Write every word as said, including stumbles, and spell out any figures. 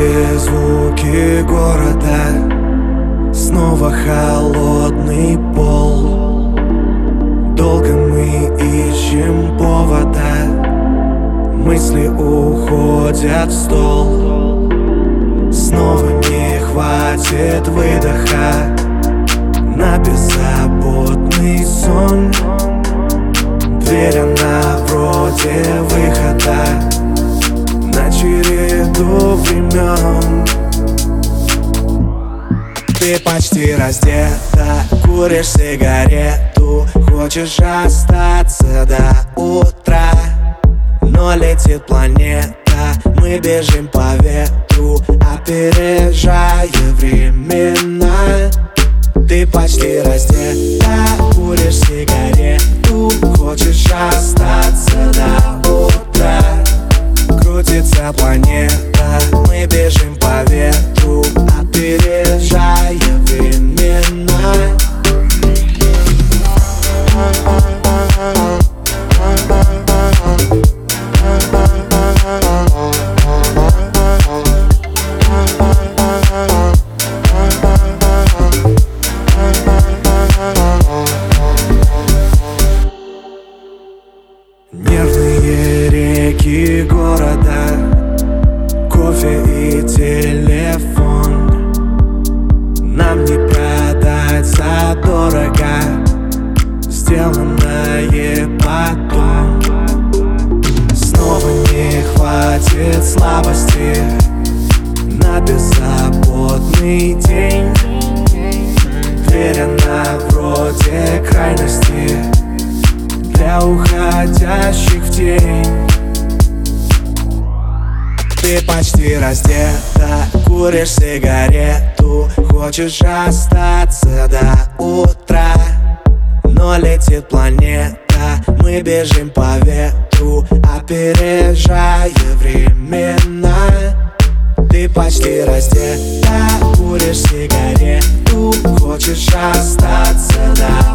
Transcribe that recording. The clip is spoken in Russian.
Нервные звуки города, снова холодный пол. Долго мы ищем повода, мысли уходят в стол. Снова не хватит выдоха на беззаботный сон. Дверь она вроде выхода на череду времен. Ты почти раздета, куришь сигарету, хочешь остаться до утра. Но летит планета, мы бежим по ветру, опережая времена. Ты почти раздета, куришь сигарету, хочешь остаться до утра. Крутится планета, мы бежим по ветру, опережая времена. Нервные реки города, кофе и телефон. Нам не продать задорого сделанное потом. Снова не хватит слабости на беззаботный день. Дверь она вроде крайности для уходящих в тень. Ты почти раздета, куришь сигарету, хочешь остаться до утра. Но летит планета, мы бежим по ветру, опережая времена. Ты почти раздета, куришь сигарету, хочешь остаться до